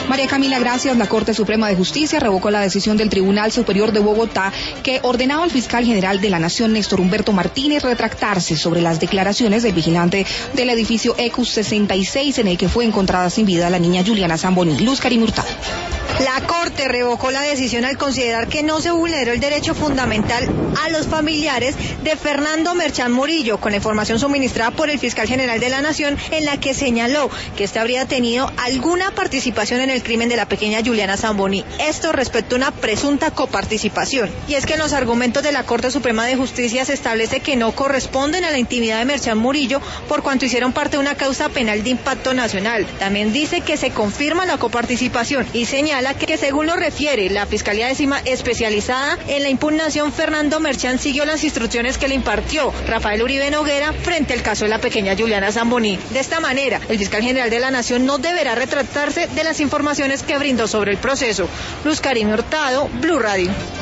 María Camila, gracias. La Corte Suprema de Justicia revocó la decisión del Tribunal Superior de Bogotá que ordenaba al fiscal general de la Nación, Néstor Humberto Martínez, retractarse sobre las declaraciones del vigilante del edificio ECUS 66 en el que fue encontrada sin vida la niña Juliana Zamboni. Luz Karim Hurtado. La Corte revocó la decisión al considerar que no se vulneró el derecho fundamental a los familiares de Fernando Merchán Murillo, con la información suministrada por el fiscal general de la Nación, en la que señaló que éste habría tenido alguna participación en el crimen de la pequeña Juliana Zamboni. Esto respecto a una presunta coparticipación. Y es que en los argumentos de la Corte Suprema de Justicia se establece que no corresponden a la intimidad de Merchán Murillo por cuanto hicieron parte de una causa penal de impacto nacional. También dice que se confirma la coparticipación y señala que según lo refiere la Fiscalía Décima Especializada en la impugnación, Fernando Merchán siguió las instrucciones que le impartió Rafael Uribe Noguera frente al caso de la pequeña Juliana Zamboni. De esta manera, el fiscal general de la Nación no deberá retractarse de las informaciones que brindó sobre el proceso. Luz Karim Hurtado, Blue Radio.